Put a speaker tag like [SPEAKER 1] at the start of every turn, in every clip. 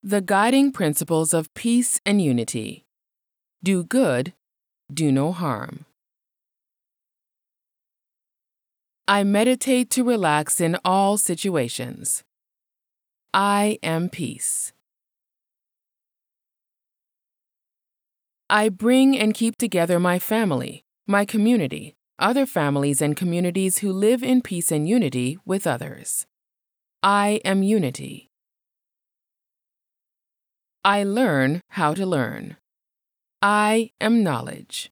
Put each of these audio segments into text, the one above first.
[SPEAKER 1] The guiding principles of peace and unity. Do good, do no harm. I meditate to relax in all situations. I am peace. I bring and keep together my family, my community, other families and communities who live in peace and unity with others. I am unity. I learn how to learn. I am knowledge.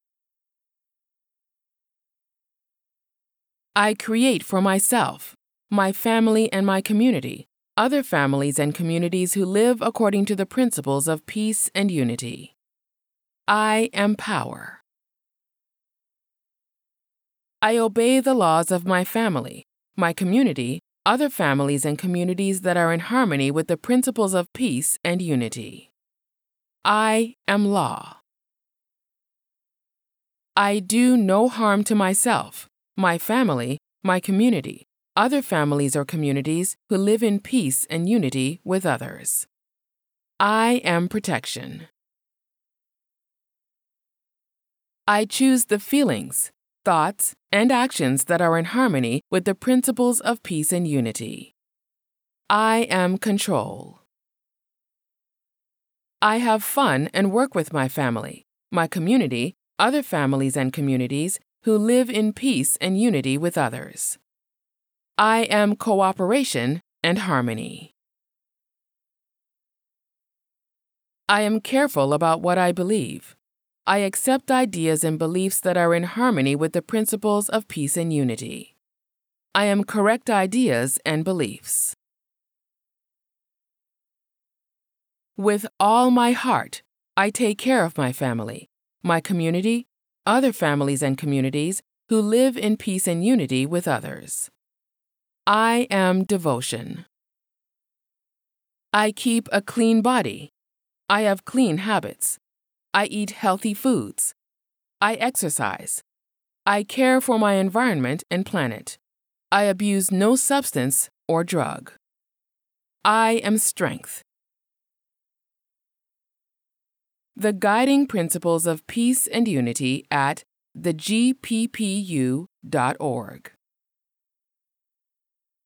[SPEAKER 1] I create for myself, my family and my community, other families and communities who live according to the principles of peace and unity. I am power. I obey the laws of my family, my community, other families and communities that are in harmony with the principles of peace and unity. I am law. I do no harm to myself, my family, my community, other families or communities who live in peace and unity with others. I am protection. I choose the feelings, thoughts, and actions that are in harmony with the principles of peace and unity. I am control. I have fun and work with my family, my community, other families and communities who live in peace and unity with others. I am cooperation and harmony. I am careful about what I believe. I accept ideas and beliefs that are in harmony with the principles of peace and unity. I am correct ideas and beliefs. With all my heart, I take care of my family, my community, other families and communities who live in peace and unity with others. I am devotion. I keep a clean body. I have clean habits. I eat healthy foods. I exercise. I care for my environment and planet. I abuse no substance or drug. I am strength. The guiding principles of peace and unity at thegppu.org.